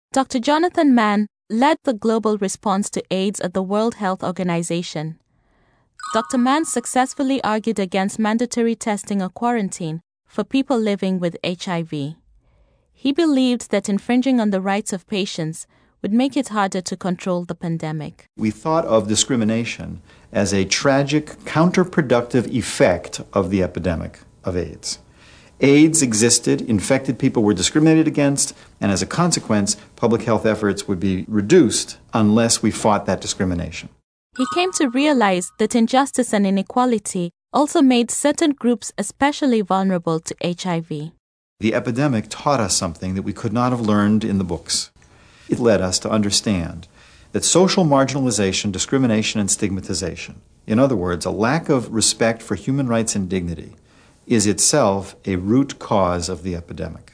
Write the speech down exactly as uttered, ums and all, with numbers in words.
Doctor Jonathan Mann led the global response to AIDS at the World Health Organization. Doctor Mann successfully argued against mandatory testing or quarantine for people living with H I V. He believed that infringing on the rights of patients would make it harder to control the pandemic. We thought of discrimination as a tragic, counterproductive effect of the epidemic of AIDS. AIDS existed, infected people were discriminated against, and as a consequence, public health efforts would be reduced unless we fought that discrimination. He came to realize that injustice and inequality also made certain groups especially vulnerable to H I V. The epidemic taught us something that we could not have learned in the books. It led us to understand that social marginalization, discrimination, and stigmatization, in other words, a lack of respect for human rights and dignity, is itself a root cause of the epidemic.